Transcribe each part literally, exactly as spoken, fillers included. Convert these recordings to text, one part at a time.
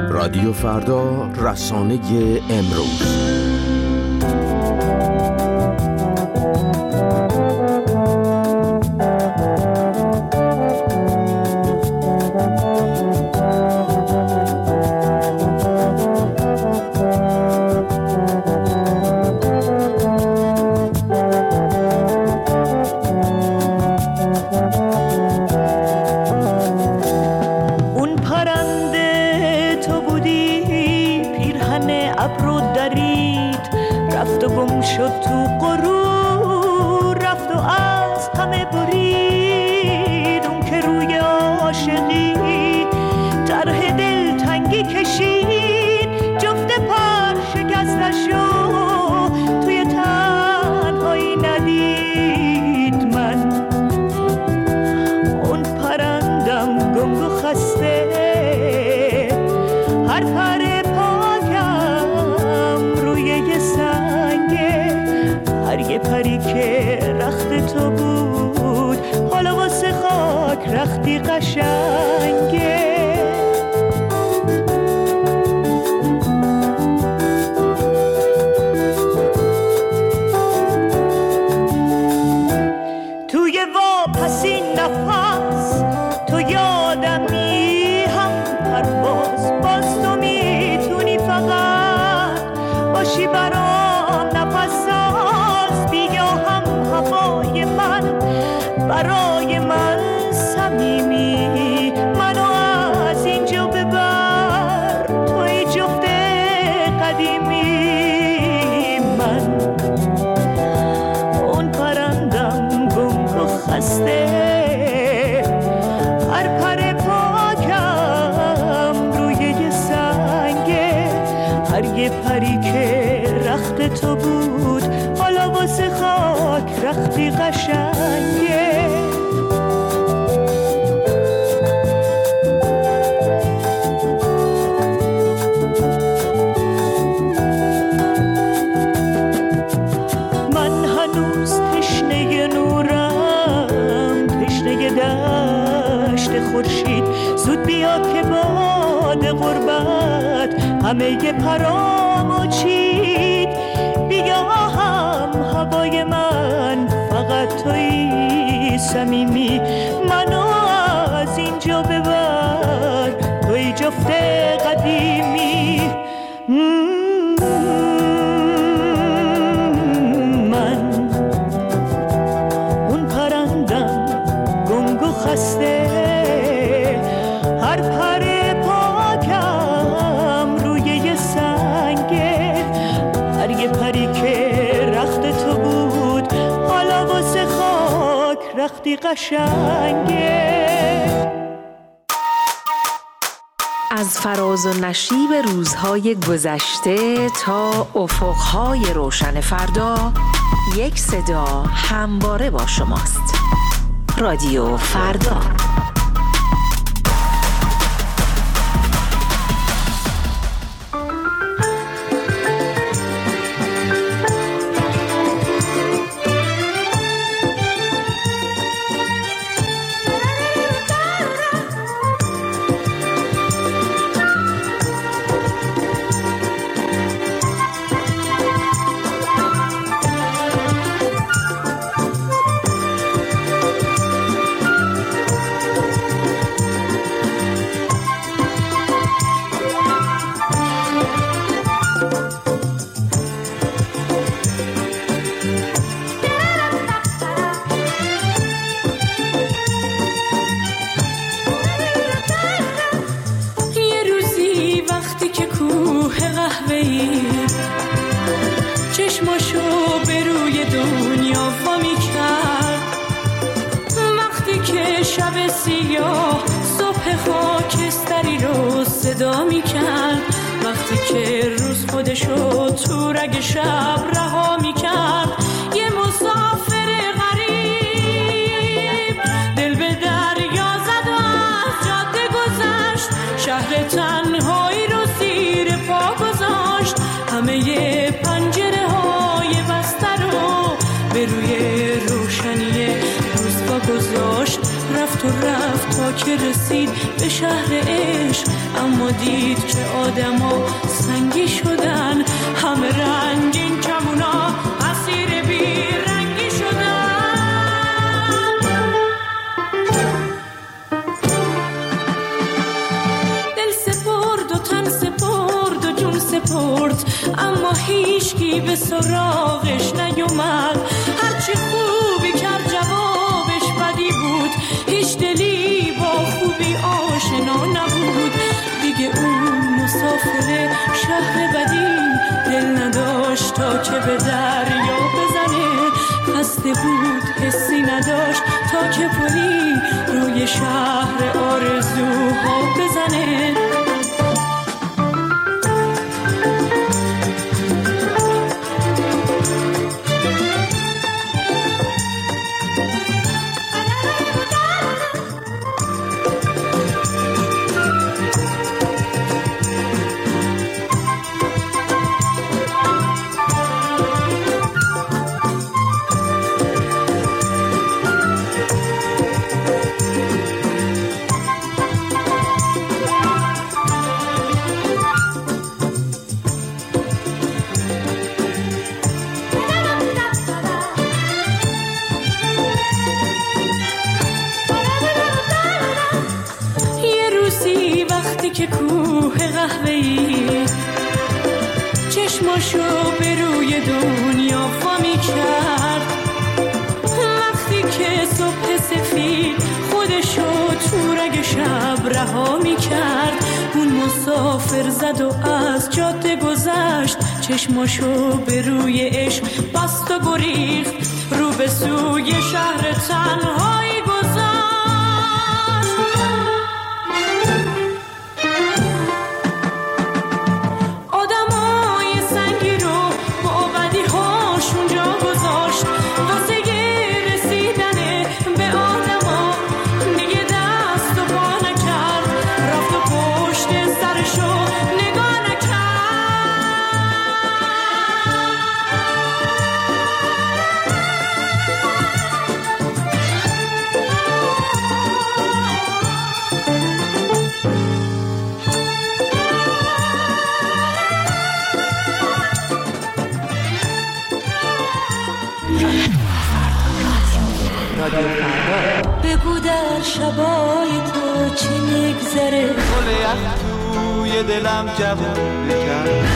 رادیو فردا، رسانه امروز. همه پرامو چید، بیا هم هوای من فقط توی صمیمی، منو از اینجا ببر توی جفت قدیمی. من اون پرندم گنگ و خسته، هر پر رختی قشنگه. از فراز و نشیب روزهای گذشته تا افقهای روشن فردا، یک صدا همواره با شماست. رادیو فردا. چشماشو به روی دنیا وا می‌کرد، وقتی که شب سیاه صبح خاکستری رو صدا می‌کرد، وقتی که روز خودشو تو رگ شب رها می‌کرد، یه مسافر غریب دل به دریا زد و از جاده گذشت، شهر تنهایی رو زیر پا گذاشت، همه پنجره های بسته رو به روی روشنی روز پا گذاشت، رفت و رفت تا که رسید به شهر عشق، اما دید که آدما سنگی شدن، همه رنگین کمونا اسیر بی رنگی شدن. دل سپرد و تن سپرد و جون سپرد، اما هیچکی به سراغش نیومد. هرچی خوبی کرد جوابش بدی بود، هیچ دلی با خوبی آشنا نبود. دیگه اون مسافر شهر بدی دل نداشت تا که به دریا بزنه، خسته بود حسی نداشت تا که پلی روی شهر آرزوها بزنه. که کوه قهوه‌ای چشماشو به روی دنیا فامی کرد، وقتی که صبح سفید خودشو تو رگ شب رها می کرد. اون مسافر زد و از جاده گذشت، چشماشو به روی عشق بست و گریخت، رو به سوی شهر تنهایی گذاشت. بگو در شبای تو چی میگذره، گل یخ توی دلم جوون بکرد.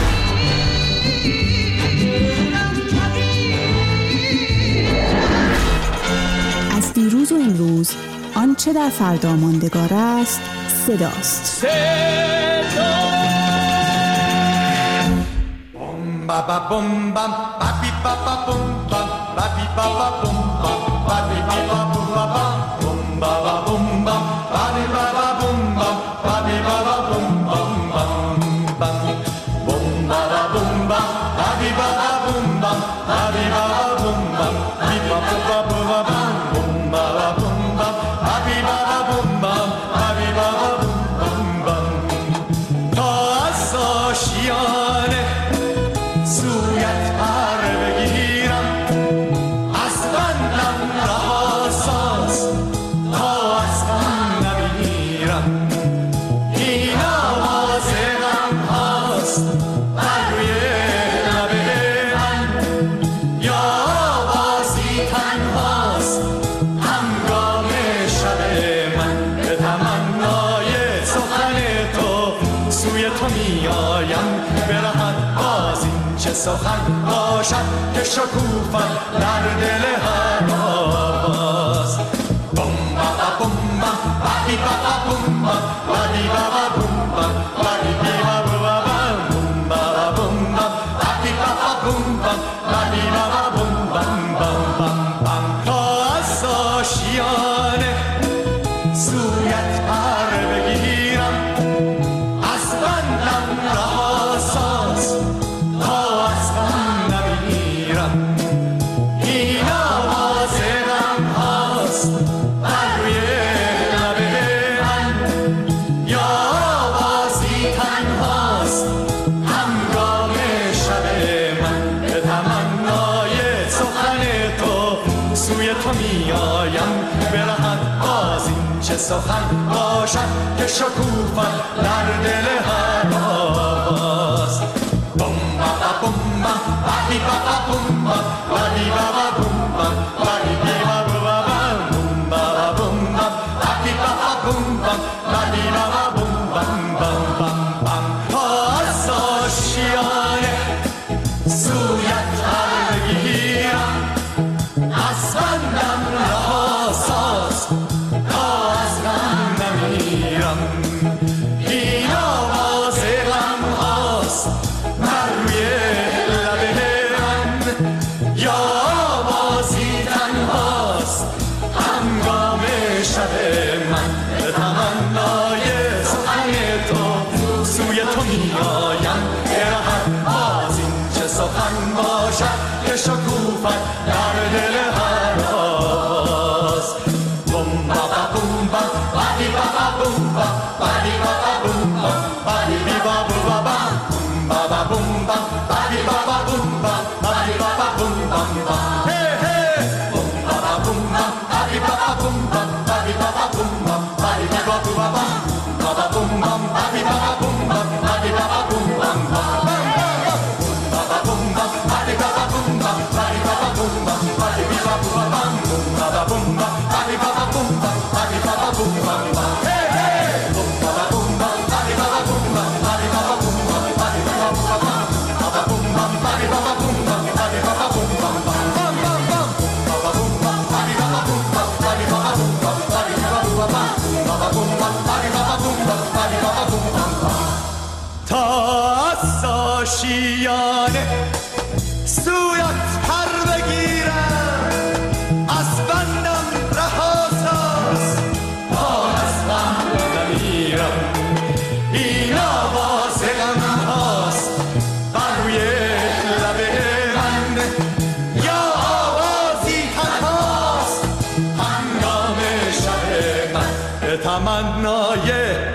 از دیروز و امروز آنچه در فردا ماندگار است صداست. صدا بوم بابا بوم بام بابی بابا بوم بام بابی بابا بوم بام بابی بابا بوم بام بوم بابا بوم بام بابی بابا بوم بام بابی بابا بوم بام بام بام بوم بابا بوم بام بابی بابا بوم بام بابی بابا بوم بام بی بابا بابا بوم بابا بوم بام بابی بابا بوم بام بابی بابا بوم بام تا از آشیانه سویت پر بگیرم، از بندم رهاساز تا از غم نمیرم. این آواز غم هاست بر روی لب من، یا آوازی تنهاست همگام شب من. به تمنای سخن تو سوی تو میایم، برهد باز این چه سخن باشد که شکوفت در دل هر آواز. بوم بابا بوم بام بابی بابا بوم بام بابی بابا بوم بام بابی بابا بوم بابا بوم بام بابی بابا بوم بام بابی بابا بوم بام بام بام بام تا از آشیانه سویت پر بگیرم، از بندم رهاساز تا از غم نمیرم. این آواز چه سخن باشد که شکوفد در دل هر آواز. بوم بابا بوم بام بادی بابا بوم بام بادی بابا بوم بام بادی بابا بوم بابا بوم بام بادی بابا بوم بام بادی بابا بوم بام بام بام بام. پاس آشیانه سویت هر بگیرم، از بندم رها ساز تا از غم نمیرم. این آواز غم هاست بر روی لب من، یا آوازی تنهاست هنگام شب من. به تمنای سخن تو سوی تو می آیم، برهم باز این چه سخن باشد که شکوفد در دل هر آواز. بوم بابا بوم بام بادی بابا بوم بام بادی بابا بوم بام بادی بابا بابا بوم بابا بوم بام بادی بابا بوم بام بادی بابا بوم بام بام. هی هی بوم بابا بوم بام بادی بابا بوم بام بادی بابا بوم بام بادی بابا بابا بابا بوم بام بادی بابا بوم بام بادی بابا بوم بام بام بابا بوم بام بادی بابا بوم بام بادی بابا بوم بام بادی بابا بابا بابا بوم بام بادی بابا بوم بام بادی بابا بوم بام بام. هی هی بوم بابا بوم بام بادی بابا بوم بام بادی بابا بوم بام بادی بابا بابا بابا بوم بام بادی بابا بوم بام بادی بابا بوم بام بام بام بام بام. بابا بوم بام بادی بابا بوم بام بادی بابا بوم بام بادی بابا بابا بابا بوم بام بادی بابا بوم بام بادی بابا بوم بام بام. تا از آشیانه سویت پر بگیرم، از بندم رها ساز تا از غم نمیرم. این آواز غم هاست بر روی لب من، یا آوازی تنهاست هنگام شب من. به تمنای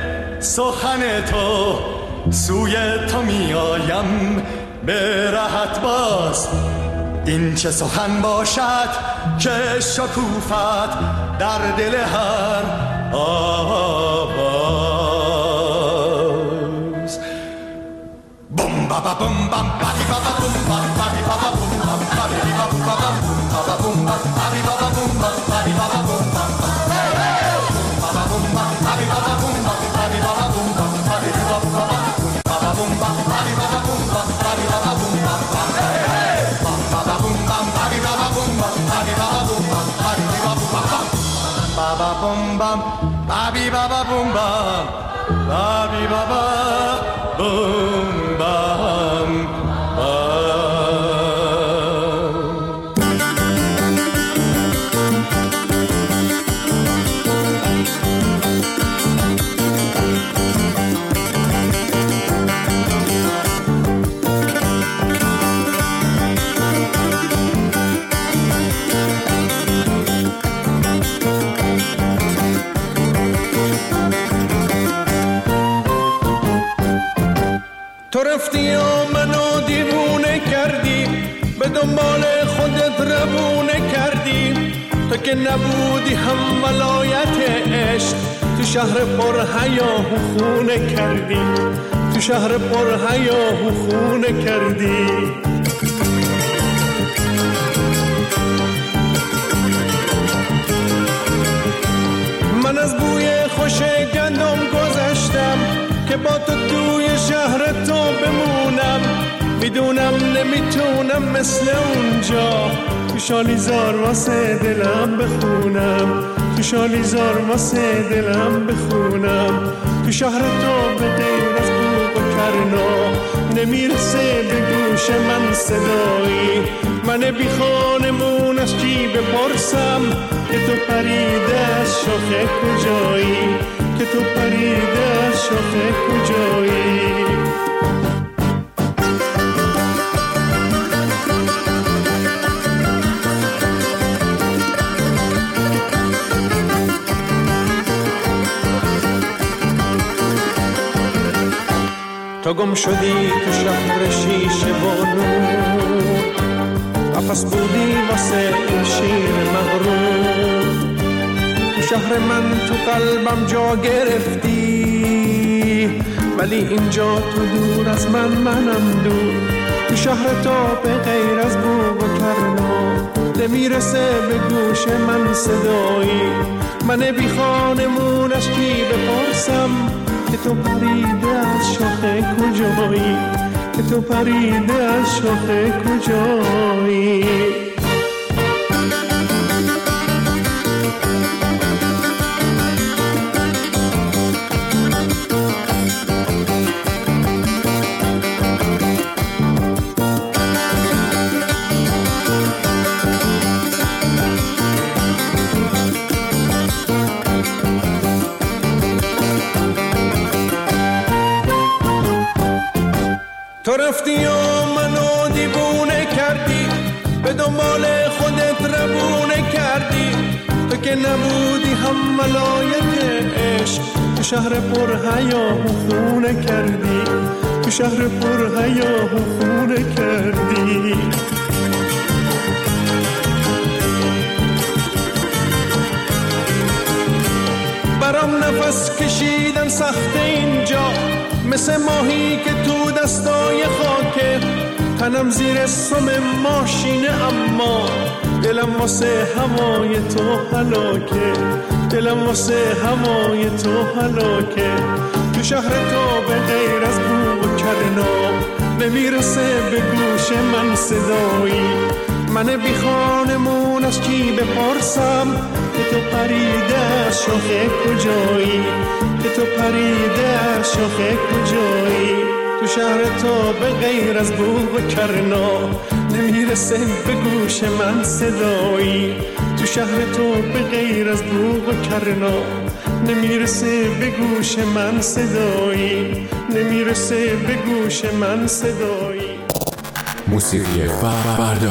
سخن تو سوی تو می آیم، به راحت باز این چه سخن باشد که شکوفت در دل هر آواز. بوم بابا بوم بام بادی بابا بوم بام بادی بابا بوم بام بادی بابا بابا بابا بوم بام بادی بابا بوم بام بادی بابا بوم بام بابا بوم بام بادی بابا بوم بام بادی بابا بوم بام بادی بابا بابا بابا بوم بام بادی بابا بوم بام بادی بابا بوم بام بام بابا بوم بام بادی بابا بوم بام بادی بابا بوم بام بادی بابا بابا بابا بوم بام بادی بابا بوم بام بادی بابا بوم بام بام. تو رفتی و منو دیوونه کردی، به دنبال خودت روونه کردی. تو که نبودی هم ولایت عشق، تو شهر پر هیاهو خونه کردی، تو شهر پر هیاهو خونه کردی. من از بوی خوش گندم گذشتم که با تو توی شهر تو بمونم. میدونم نمیتونم مثل اونجا تو شالیزار واسه دلم بخونم، تو شالیزار واسه دلم بخونم. تو شهر تو به غیر از بوق و کرنا نمیرسه به گوش من صدایی. من بی خانمون از کی بپرسم که تو پریده از شاخه کجایی، که تو پریده از شاخه کجایی. تو گم شدی تو شهر شیشه و نور، قفس بودی واسه این شیر مغرور. تو شهر من تو قلبم جا گرفتی، ولی اینجا تو دور از من منم دور. تو شهر تو به غیر از بوق و کرنا نمیرسه به گوش من صدایی. من بی خانمونش کی بپرسم که تو پریده از شاخه کجایی، که تو پریده از شاخه کجایی. تو رفتی و منو دیوونه کردی، به دنبال خودت روونه کردی. تو که نبودی هم ملایک عشق، تو شهر پر حیا و خونه کردی، تو شهر پر حیا و خونه کردی. برام نفس کشیدن سخت اینجا، مثل ماهی که تو دستای خاکه. تنم زیر سم ماشینه اما دلم واسه هوای تو هلاکه، دلم واسه هوای تو هلاکه. تو شهر تو به غیر از بوق و کرنا نمیرسه به گوش من صدایی. من بی خانمون از کی بپرسم که تو پریده از شاخه کجایی، که تو پریده از شاخه کجایی. تو شهر تو به غیر از بوق و کرنا نمیرسه به گوش من صدایی. تو شهر تو به غیر از بوق و کرنا نمیرسه به گوش من صدایی، نمیرسه به گوش من صدایی. موسیقی فردا.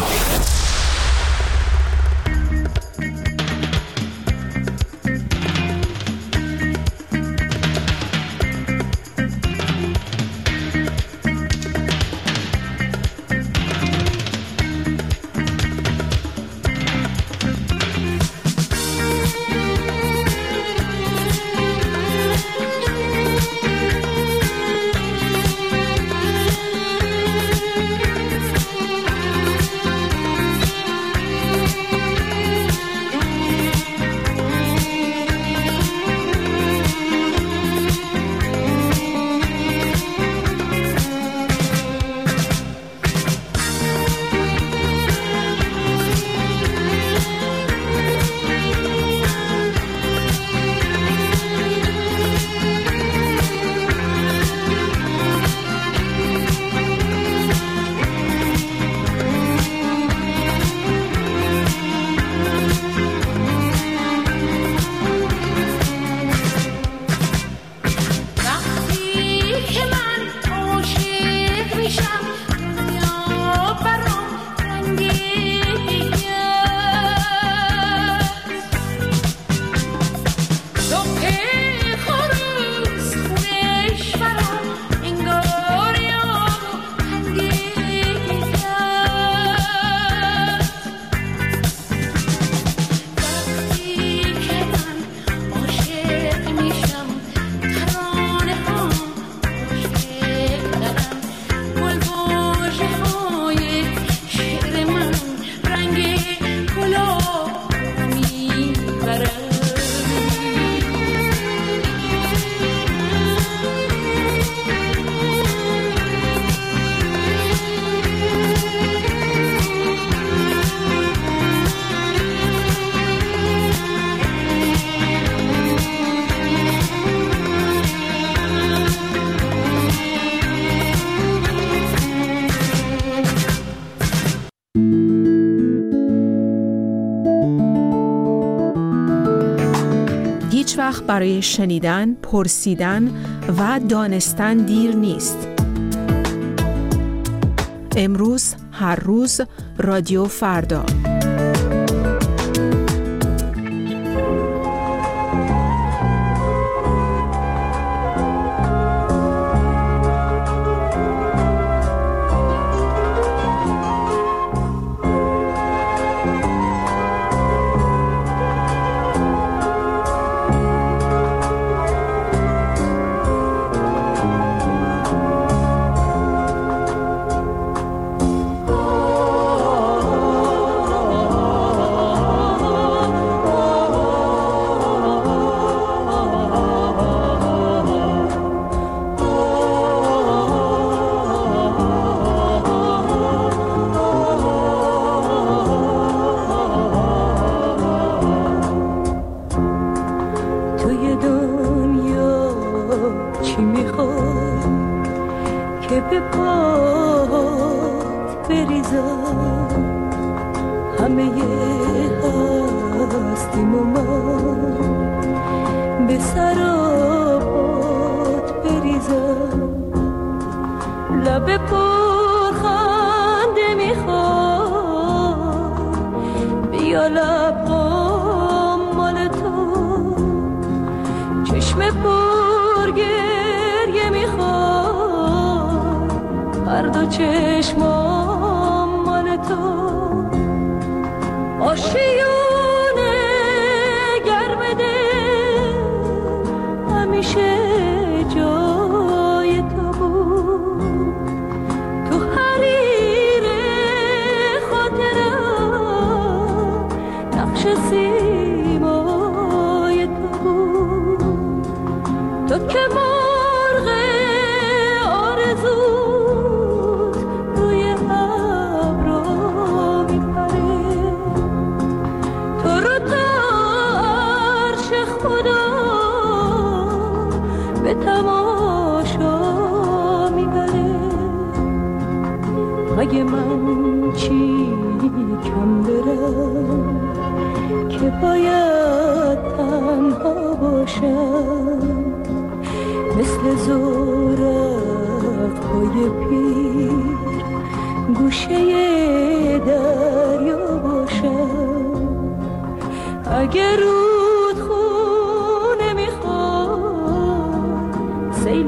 هیچ وقت برای شنیدن، پرسیدن و دانستن دیر نیست. امروز، هر روز، رادیو فردا. که به پات بریزم همه هستیم و من به سرابات بریزم لب پرخنده میخواد بیا لبام مال تو چشم پر گریه میخواد هر دو چشمام مال تو آشیونه گرم دل همیشه جای تو بود تو حریر خاطرم نقش سیمای تو بود تو که مرغ آرزوت روی ابرا میپره تو رو تا عرش خدا به تماشا میبره اگه من چی کم برم که باید تنها باشم مثل زورق های پیر گوشه دریا باشم اگه رود خونه میخواد سیل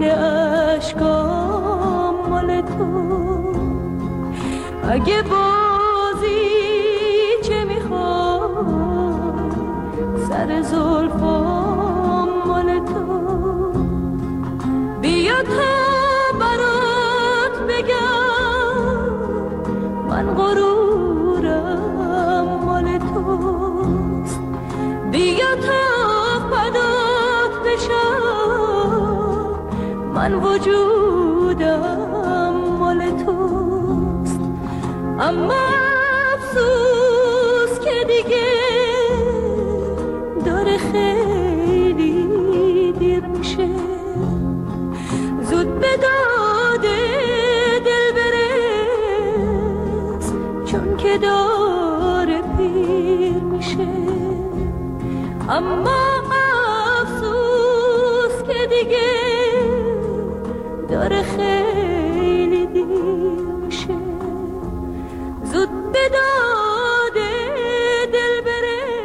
اشکام مال تو اگه بازی چه میخواد سر زلفام مال تو بیا تا برات بگم من غرورم مال توست بیا تا فدات بشم من وجودم مال توست اما افسوس که دیگه داره خیلی دیر میشه زود به داده دل برس چون که داره پیر میشه اما افسوس که دیگه داره خیلی دیر میشه زود به داده دل برس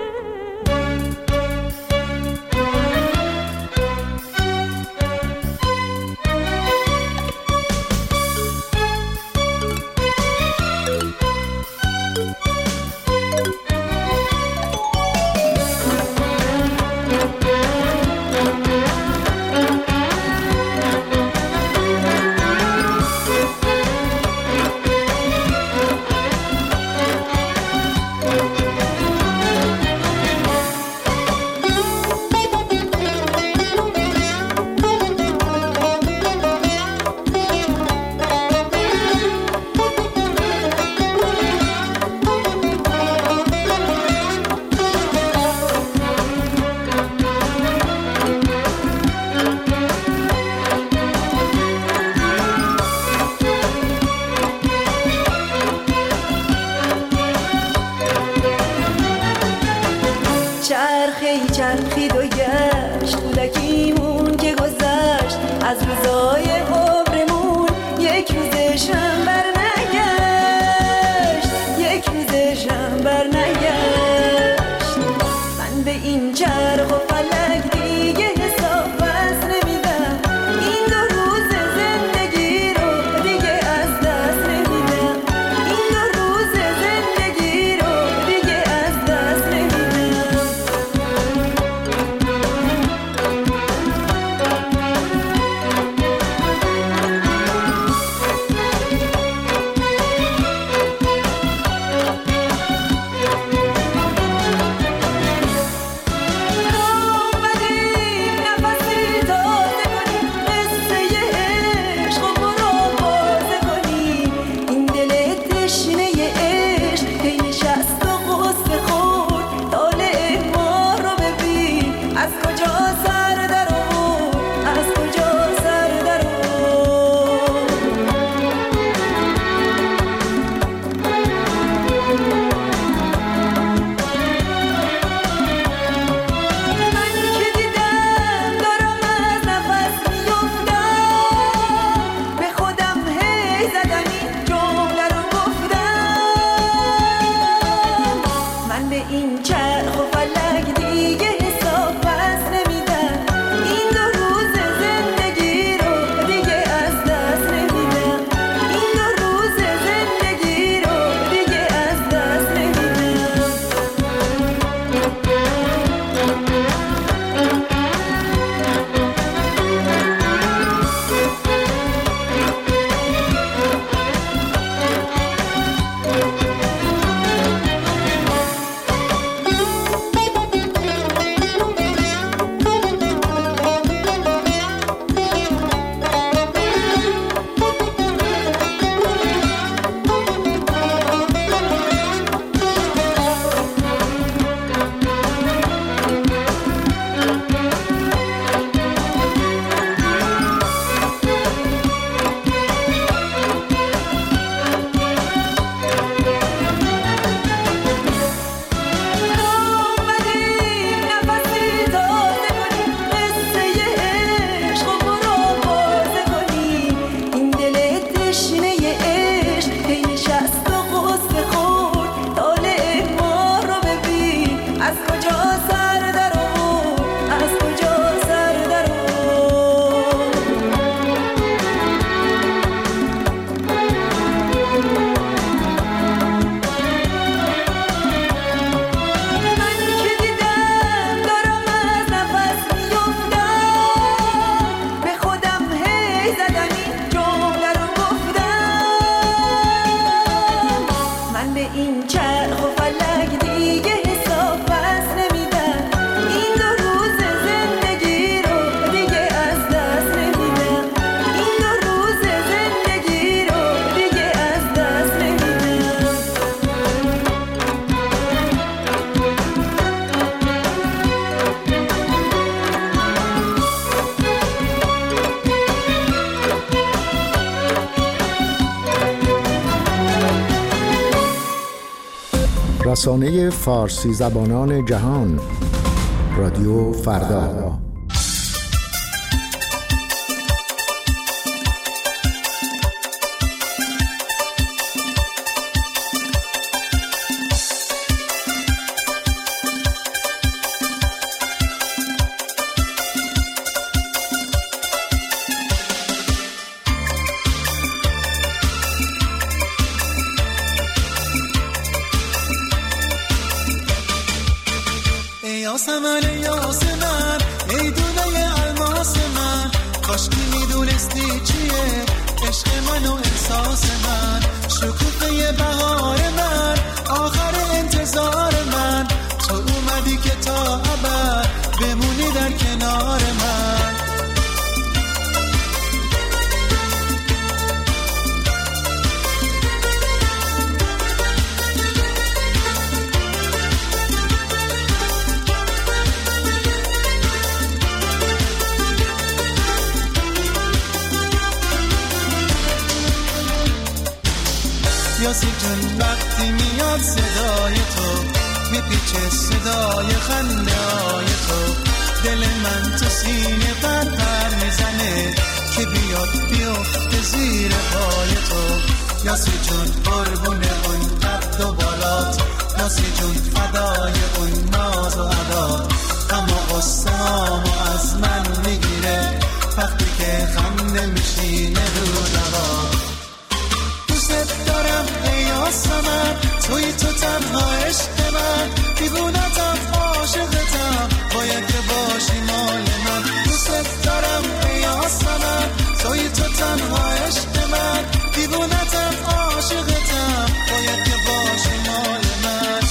چرخی چرخید و گشت کودکیمون که گذشت از روزای عمرمون یک روزشم بر نگشت یک روزشم بر نگشت من به این چرخ و فلک دیگه حساب بس نمیدم این دو روز زندگی رو دیگه از دست نمیدم این دو روز زندگی رو دیگه از دست نمیدم این چرخ و فلک دیگه حساب پس نمیدن. این دو روز زندگی رو دیگه از دست نمیدم. این دو روز زندگی رو دیگه از دست نمیدم. رسانه فارسی زبانان جهان، رادیو فردا. یاسمن یاسمن ای دونه الماس من، کاش که میدونستی چیه عشق من و احساس من. شکوفه بهار من، آخر انتظار من، تو اومدی که تا ابد بمونی در کنار من. یاسی جون وقتی میاد صدای تو، میپیچه صدای خنده های تو، دل من تو سینه پر پر میزنه که بیاد بیفته زیر پای تو. یاسی جون قربون اون قد و بالات، یاسی جون فدای اون ناز و عدات، اما قصه‌هامو از من میگیره وقتی که خنده میشینه رو لبات. دوست دارم ای یاسمن، توی تو تنها عشق من، دیوونتم عاشقتم، باید که باشی مال من. دوست دارم ای یاسمن، توی تو تنها عشق من، دیوونتم عاشقتم، باید که باشی مال من.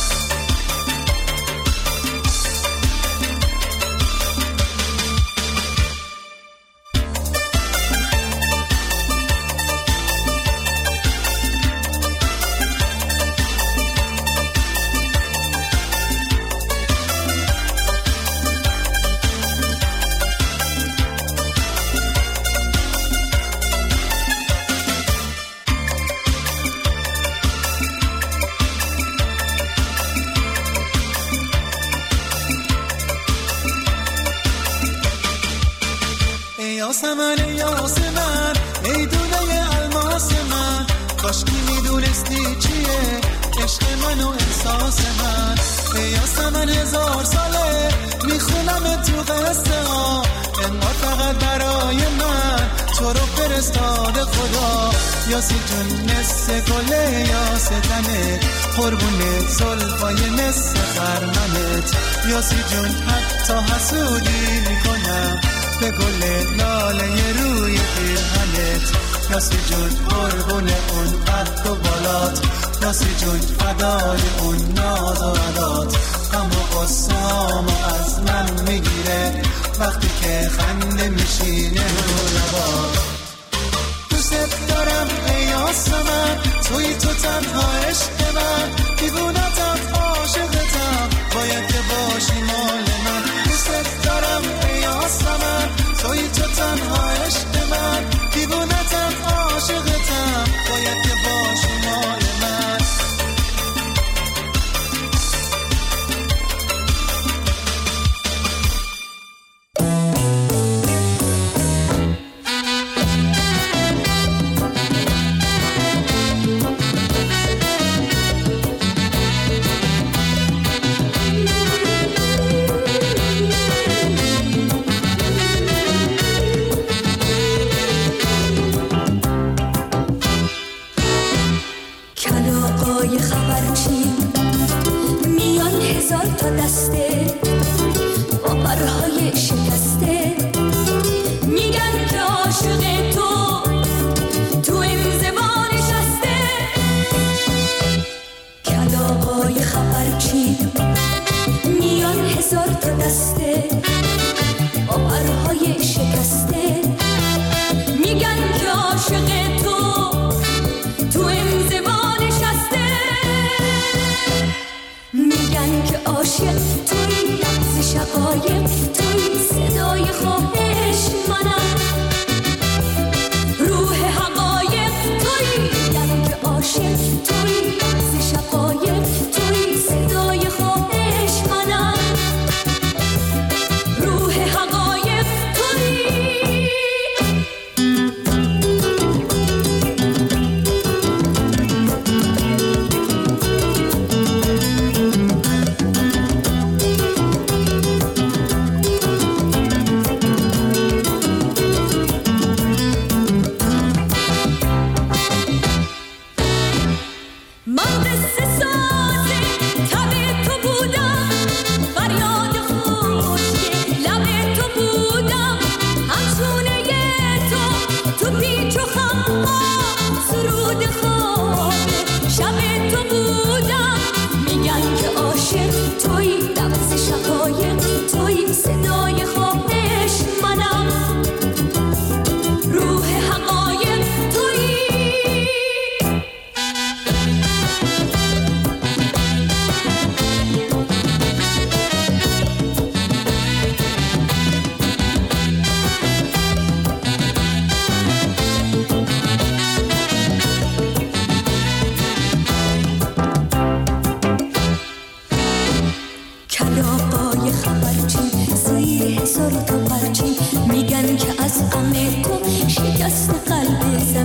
یاسمن یاسمن ای دونه الماس من، کاش که میدونستی چیه عشق من و احساس من. ای یاسمن هزار ساله میخونم تو قصه ها، انقدر فقط برای من تو رو فرستاده خدا. یاسی جون نصف گله یاستنه، قربون زلفای نصف خرمنت. یاسی جون حتی حسودی میکنم به گل لاله روی پیرهنت. یاسی جون قربون اون قد و بالات، یاسی جون فدای اون ناز و عدات، اما قصه‌هامو از من میگیره وقتی که خنده میشینه رو لبات. دوست دارم ای یاسمن، توی تو تنها عشق من، دیوونتم عاشقتم، باید که باشی مال من. دوست دارم ای یاسمن، توی تو تنها عشق من، دیوونتم عاشقتم، باید که باشی مال من.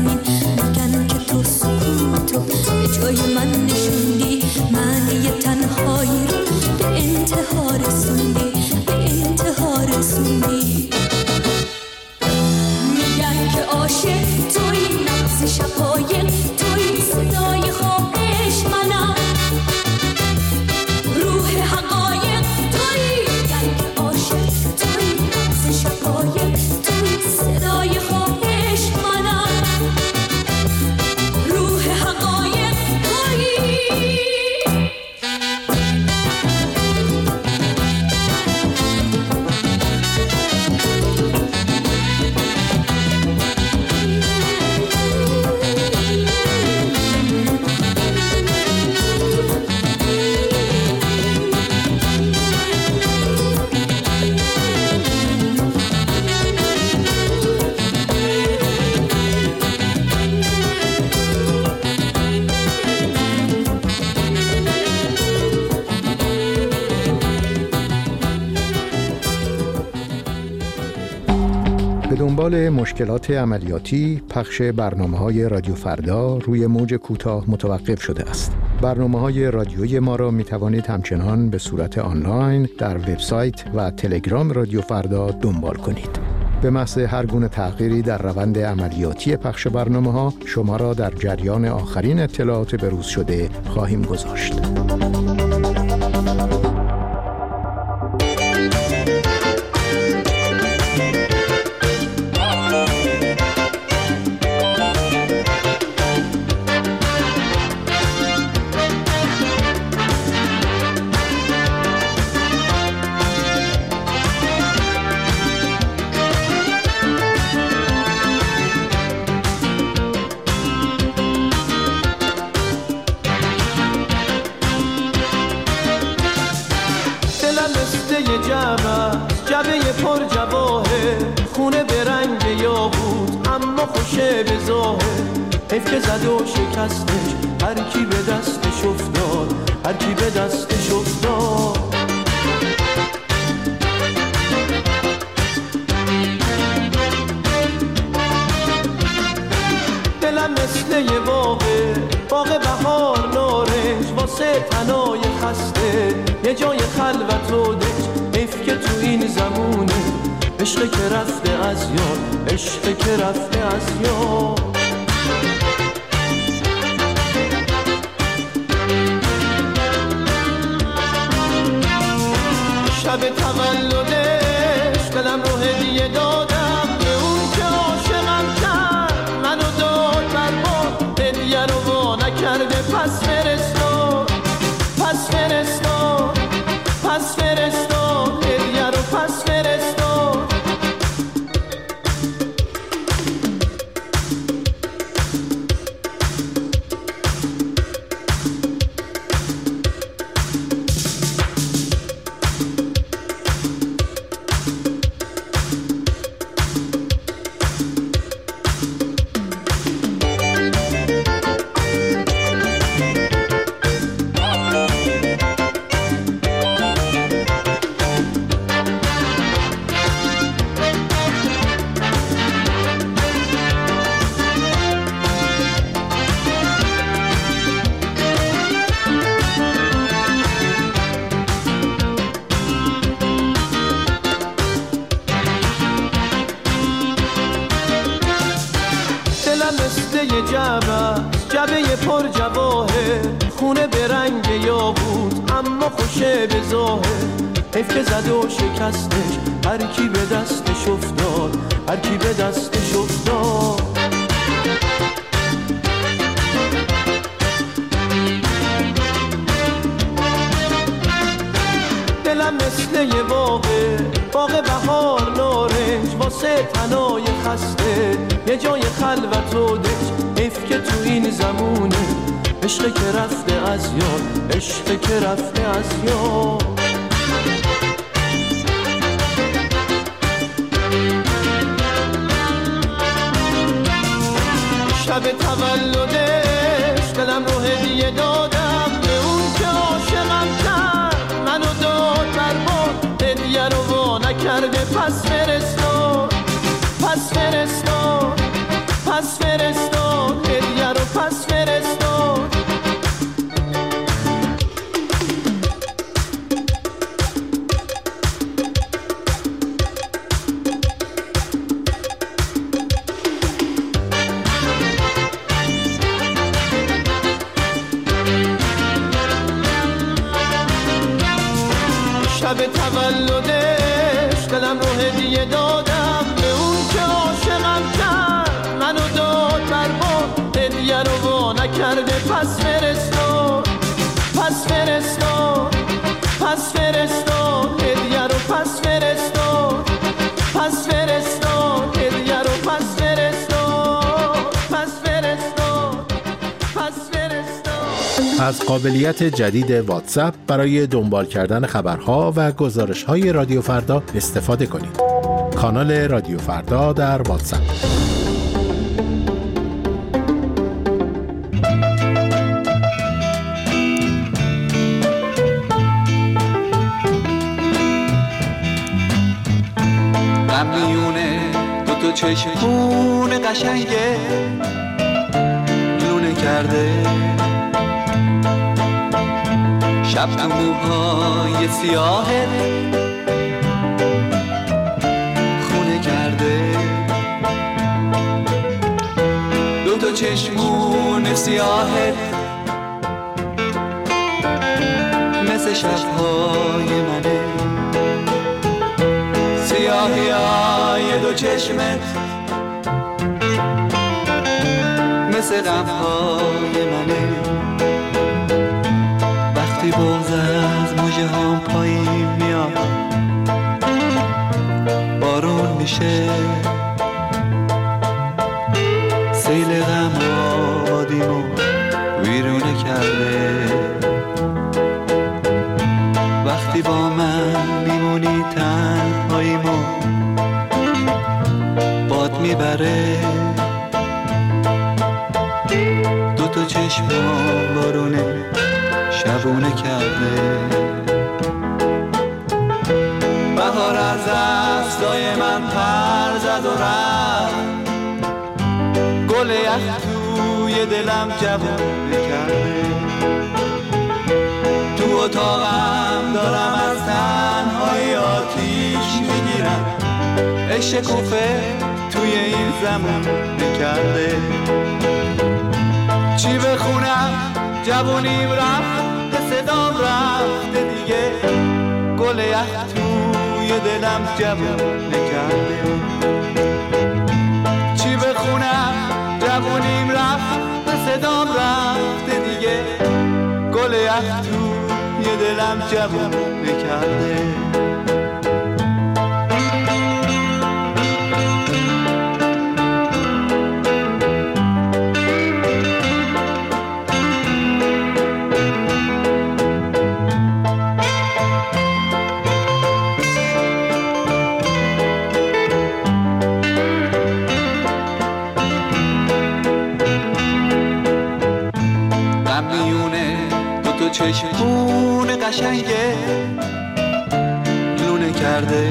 زمین میگن که تو سکوتو به جای من نشوندی، معنی تنهایی رو به انتها رسوندی، به انتها رسوندی. میگن که عاشق توی، نبض شقایق توی، صدای خواهش منم، روح حقایق توی. میگن که عاشق توی، نبض شقایق توی، صدای خواهش منم، روح حقایق توی. به دنبال مشکلات عملیاتی، پخش برنامه‌های رادیو فردا روی موج کوتاه متوقف شده است. برنامه‌های رادیویی ما را می‌توانید همچنان به صورت آنلاین در وبسایت و تلگرام رادیو فردا دنبال کنید. به محض هر گونه تغییری در روند عملیاتی پخش برنامه‌ها، شما را در جریان آخرین اطلاعات بروز شده خواهیم گذاشت. جبه پر جواهر، خونه به رنگ یاقوت اما خوشه به ظاهر. حیف که زد و شکستش، هر کی به دستش افتاد، هر کی به دستش افتاد. دلم مثل یه باغه، باغ بهار نارنج، واسه تنای خسته یه جای خلوت و دنج. حیف که تو این زمونه عشق که رفته از یاد، عشق که رفته از یاد. شب تولدش دلم رو هدیه دادم به اون که عاشقم کرد، منو داد برباد، هدیه رو وا نکرده. پس فرستاد، پس فرستاد، پس فرستاد، هدیه رو پس فرستاد. جبه پر جواهر، خونه به رنگ یاقوت اما خوشه به ظاهر. حیف که زد و شکستش، هر کی به دستش افتاد، هر کی به دستش افتاد. دلم مثل یه باغه، باغ بهار نارنج، واسه تنای خسته یه جای خلوت و دنج. حیف که تو این زمونه عشق که رفته از یاد، عشق که رفته از یاد. شب تولدش دلم رو هدیه دادم به اون که عاشقم کرد، منو داد برباد، هدیه رو وا نکرده. پس فرستاد، پس فرستاد، پس فرستاد، از قابلیت جدید واتساپ برای دنبال کردن خبرها و گزارش‌های رادیو فردا استفاده کنید. کانال رادیو فردا در واتساپ. قمیونه دو تا چشمون قشنگه لونه کرده، شب تو موهای سیاهه خونه کرده، دو تا چشمون سیاهه مثل شبهای منه، سیاهی های دو چشمت مثل غمهای منه، وقتی بغض از موجه هم پایین میاد بارون میشه، سیل غم آبادیمو ویرونه کرده، وقتی با من میمونی تنهاییمو باد میبره، دو تا چشمم بارونه شبونه کرده، بهار از دستای من پر زد و رفت، گل یخ توی دلم جوونه کرده، تو اتاقم دارم از تنهایی آتیش میگیرم، عشق کوفه توی این زمان نکرده، چی بخونم جوونیم رفت صدام رفته دیگه، گل یخ توی دلم جوون نکرده، چی بخونم جوونیم رفت صدام رفته دیگه، گل یخ توی دلم جوون نکرده. چشمون قشنگه لونه کرده،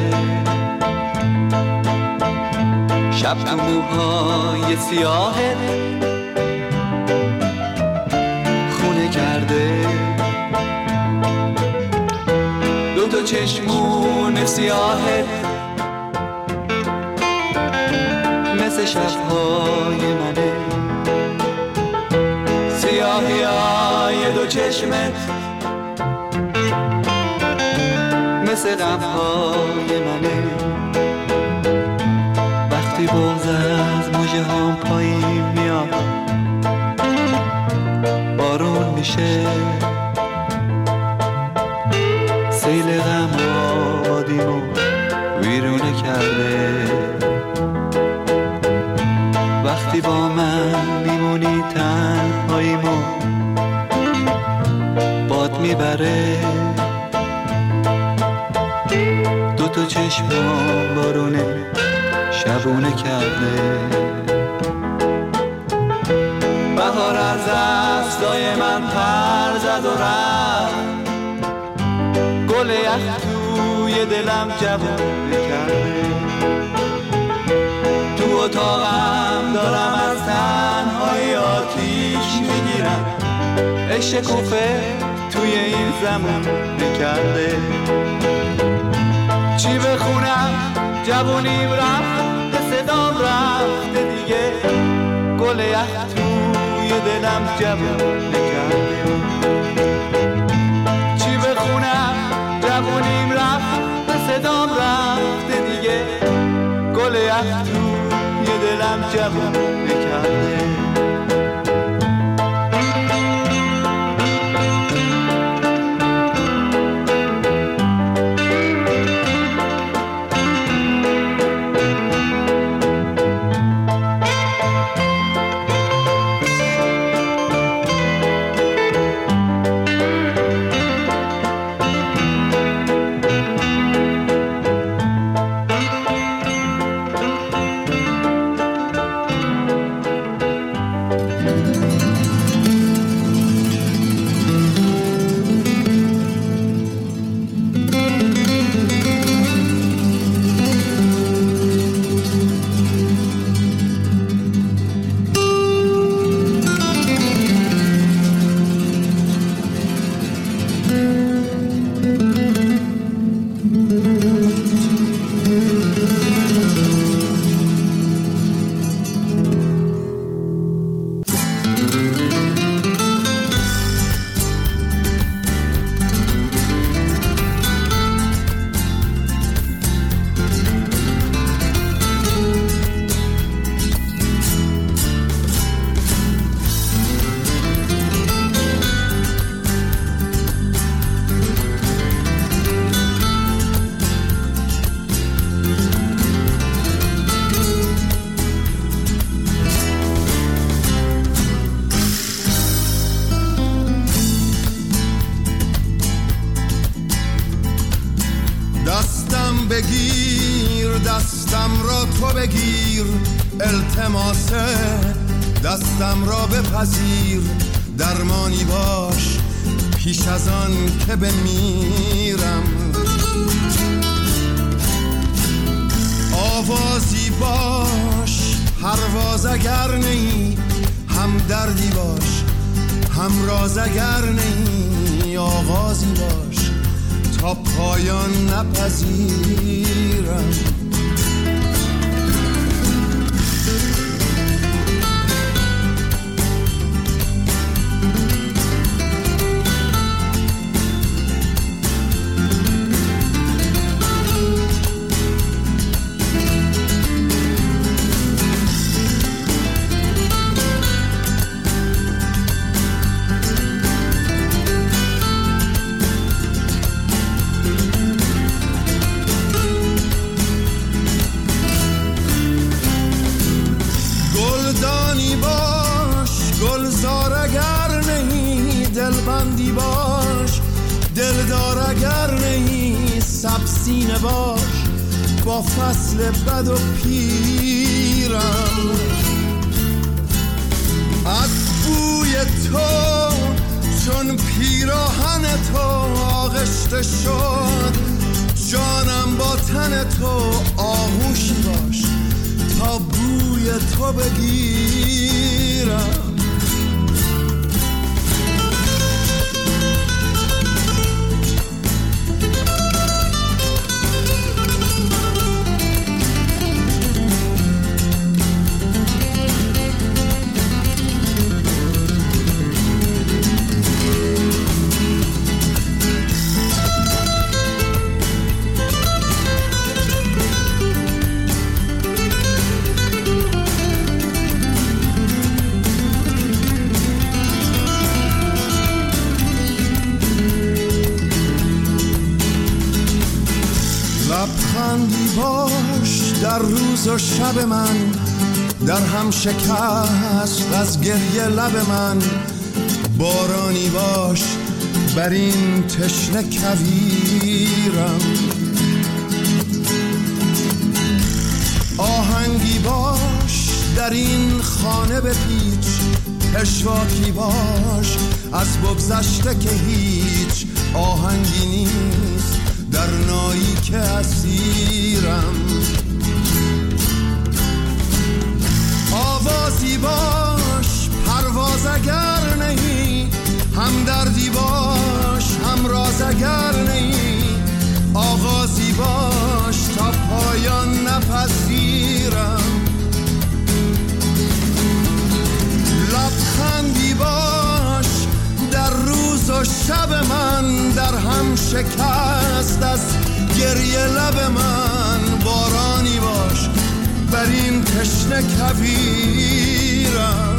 شب تو موهای سیاهه خونه کرده، دو تا چشمون سیاهه مثل شبهای منه، سیاهی های دو چشمت مثل غمهای منه، وقتی بغض از موجه هم پایین میاد بارون میشه، سیل غم آبادیمو ویرونه کرده، وقتی با من میمونی تنهاییمو باد میبره، دو تا چشمم بارونه شبونه کرده، بهار از دستای من پر زد و رفت، گل یخ توی دلم جوونه کرده، تو اتاقم دارم از تنهایی آتیش میگیرم، عشق کوفه توی این زمان نکرده، چی بخونم جوونیم رفت صدام رفته دیگه، گل یخ توی دلم جوون نکرده، چی بخونم جوونیم رفت صدام رفته دیگه، گل یخ توی دلم جوون نکرده. بگیر دستم را تو بگیر، التماسه دستم را بپذیر، درمانی باش پیش از آن که بمیرم، آوازی باش پرواز اگر نی، هم دردی باش هم راز اگر نی، آغازی باش تا پایان نپذیرم. دلبندی باش دلدار اگر نهی، سبسینه باش با فصل بد و پیرم، از بوی تو چون پیراهن تو آغشته شد، جانم با تن تو آغوشی باش تا بوی تو بگیرم. لبخندی باش در روز و شب من، در هم شکست از گریه لب من، بارانی باش بر این تشنه کویرم، آهنگی باش در این خانه بپیچ، پشواکی باش از بگذشته که هیچ آهنگی نیست در نایی که اسیرم، آوازی باش پرواز اگر نهی، هم دردی باش هم راز اگر نهی، آغازی باش تا پایان نپذیرم، لبخندی باش در روز و شب من، در هم شکست از گریه لب من، بارانی باش بر این تشنه کویرم،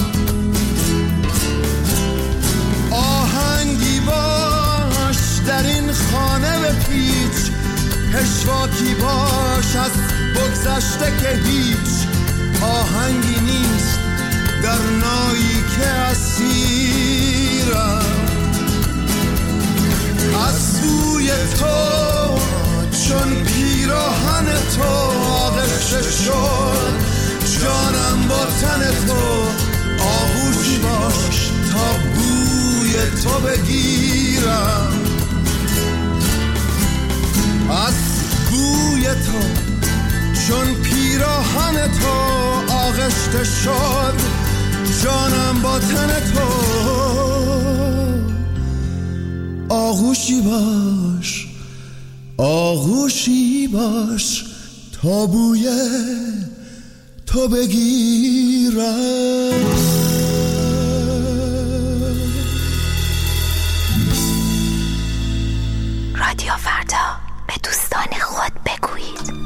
آهنگی باش در این خانه بپیچ، پشواکی باش از بگذشته که هیچ آهنگی نیست در نایی که اسیرم، از بوی تو چون پیراهن تو آغشته شد، جانم با تن تو آغوشی تو بگیرم، از بوی تو چون پیراهن تو آغشته شد جانم با تن تو. آغوشی باش آغوشی باش تا بوی تو بگیرم. رادیو فردا، به دوستان خود بگویید.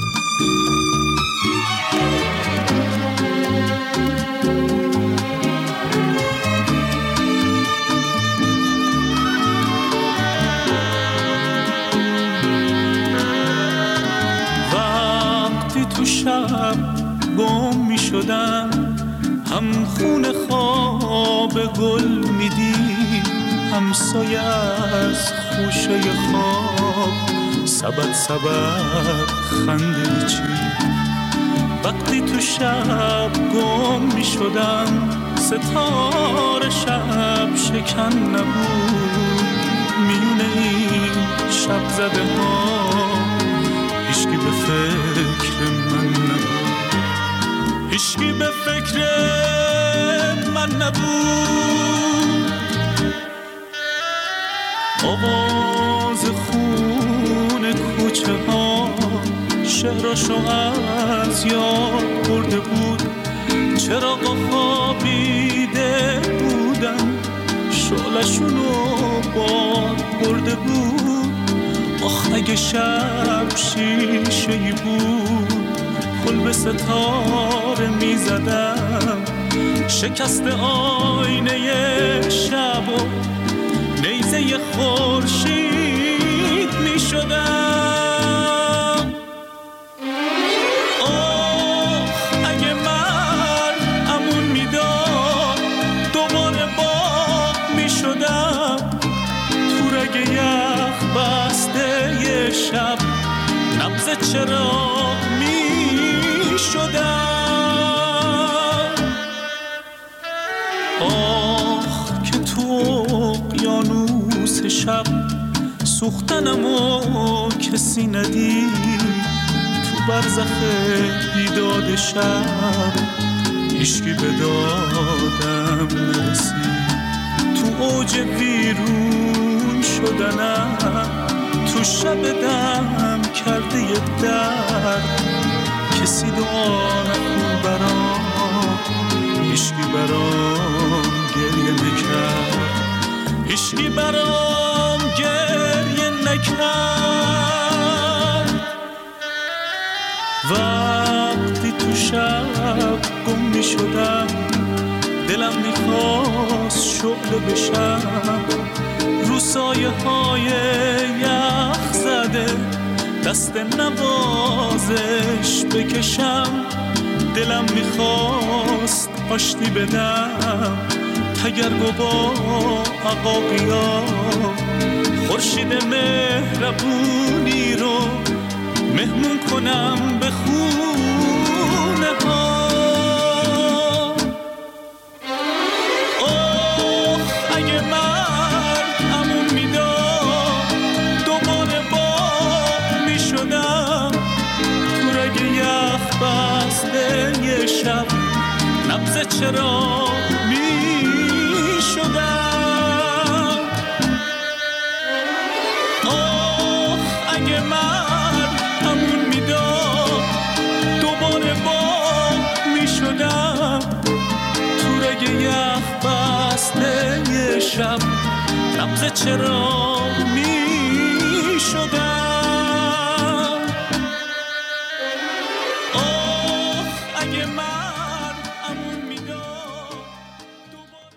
وقتی تو شب گم می شدم، هم خون خواب گل می دید، هم سایه از خوشه خواب سبد سبد خنده چی. وقتی تو شب گم می شدم، ستاره شب شکن نبود، میونه این شب زده ها هیچکی به فکر من نبود، هیچکی به فکر من نبود. آواز خون کوچه ها شعراشو از یاد برده بود، چراغا خوابیده بودن شعلشونو باد برده بود. آخ اگه شب شیشه‌ای بود پل به ستاره می زدم، شکست آینه شب و نیزه خورشید می شدم. آخ اگه مرد امون می داد دوباره باغ می شدم، تو رگ یخ بسته یه شب نبض چراغ می شدم. آخ که تو اقیانوس شب سوختنم و کسی ندید، تو برزخ بیداد شب هیچکی به دادم نرسید. تو اوج ویرون شدنم، تو شب دم کرده یه درد، کسی دعا نکن برام، هیچکی برام گریه نکرد، هیچکی برام گریه نکرد. وقتی تو شب گم می شدم، دلم میخواست شعله بشم، رو سایه های یخ زده دست نوازش بکشم. دلم میخواست آشتی بدم تگرگ و با عقاقیا، خورشید مهربونی رو مهمون کنم به خونه ها. آخ اگه مرد امون میداد دوباره باغ میشدم، تو رگ یخ بسته یه شب نبض چراغ میشدم. آخ اگه مرد امون میداد دوباره باغ میشدم، تو رگ یخ بسته یه شب نبض چراغ میشدم.